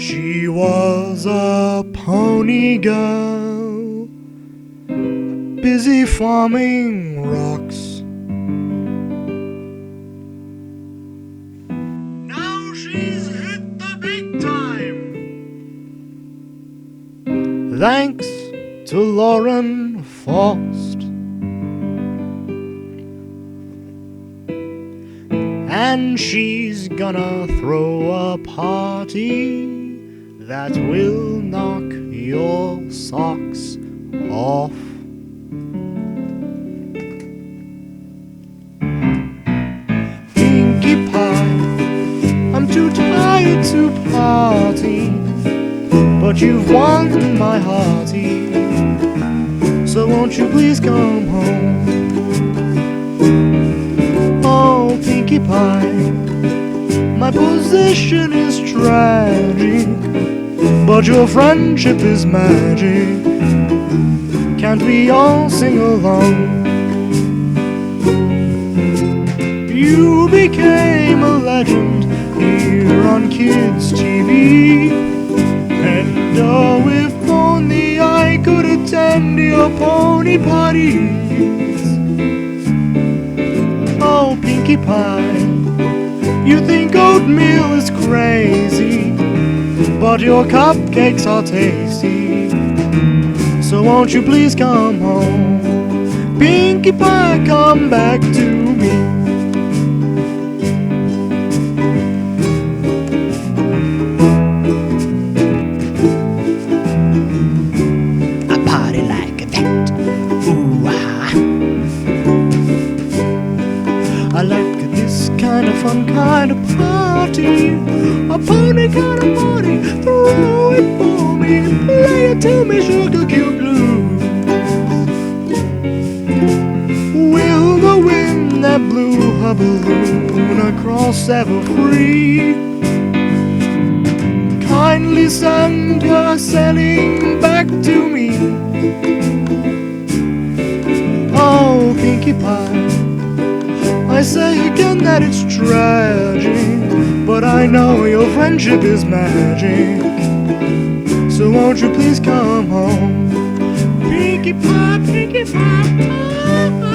She was a pony girl, busy farming rocks. Now she's hit the big time, thanks to Lauren Faust. And she's gonna throw a party that will knock your socks off. Pinkie Pie, I'm too tired to party, but you've won my hearty, so won't you please come home? Oh, Pinkie Pie, my position is tragic, but your friendship is magic. Can't we all sing along? You became a legend here on Kids TV, and oh, if only I could attend your pony parties. Oh, Pinkie Pie, you think oatmeal is crazy, but your cupcakes are tasty, so won't you please come home? Pinkie Pie, come back to me. A party like that, ooh ah. I like this kind of fun kind of party, a pony kind of party. Throw it for me, play it to me, sugar cube blues. Will the wind that blew her balloon across ever free kindly send her sailing back to me? Oh, Pinkie Pie, I say again that it's tragic, but I know your friendship is magic, so won't you please come home? Pinkie Pie, Pinkie Pie,